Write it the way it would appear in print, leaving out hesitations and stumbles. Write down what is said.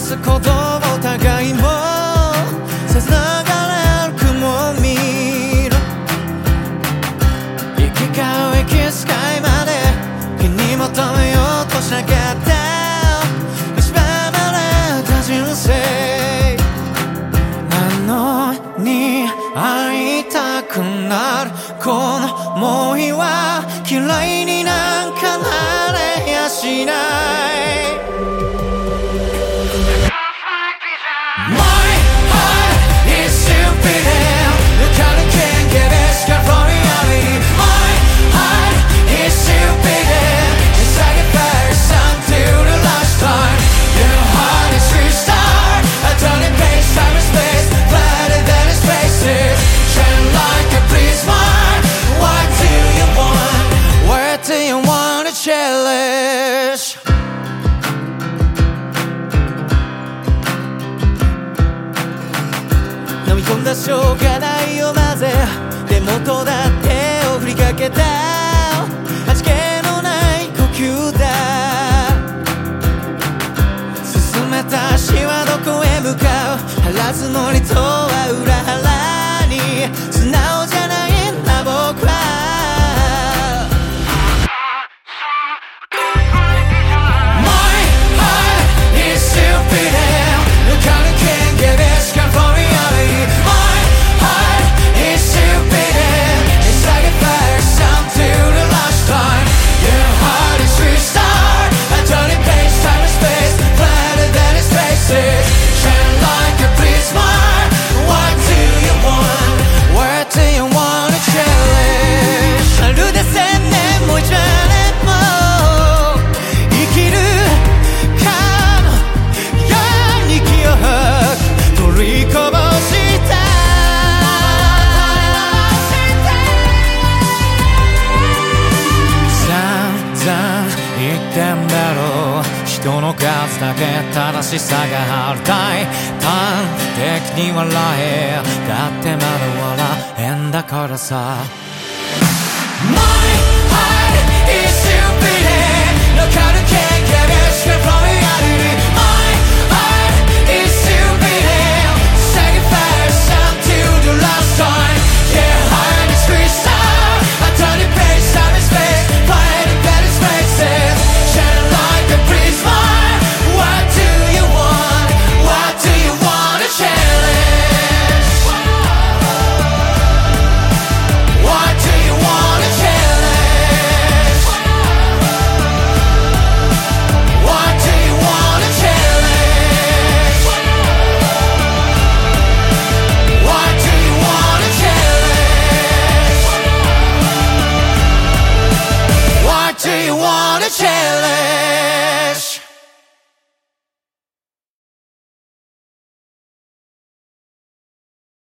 すことを互いもせつながれる雲を見る行き交うエキス界まで気に求めようとしなかった蝕まれた人生なのに会いたくなるこの想いは嫌いになんかなれやしない My heart is stupid Look how you can't get escape from reality My heart is stupid It's like a fire until the last time Your heart is restart A turning page, time and space Flatter than the spaces Shine like a prisma What do you want? Where do you want to challenge? 飲み込んだしょうがないよなぜでもとだ手を振りかけた味気のない呼吸だ進めた足はどこへ向かう腹積もりとは裏腹に素直じゃないんだ僕は人の数だけ正しさがある大胆的に笑えだってまだ笑えんだからさ My heart is stupid No color can't get escape from reality My heart is stupid Sacrifice until the last time Your heart is crystal I turn it page, time and space Fighting better spaces Shining like a prisma What do you want? What do you want to challenge? What do you want to challenge? What do you want to challenge? What do you want to challenge? What do you want to challenge?